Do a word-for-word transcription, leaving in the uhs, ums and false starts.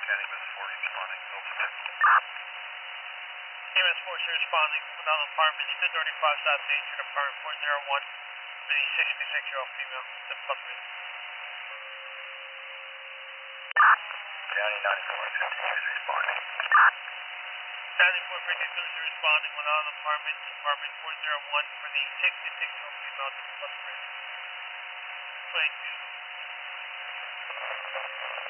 County, M S four responding. Over. M S four is responding with on apartment ten thirty-five South Main Street, apartment four oh one, for the sixty-six year old female, the plus risk. County ninety-four fifty-two is responding. ninety-four fifty-two is responding with on apartment, apartment four oh one, for the sixty-six year old female, the plus risk. twenty-two.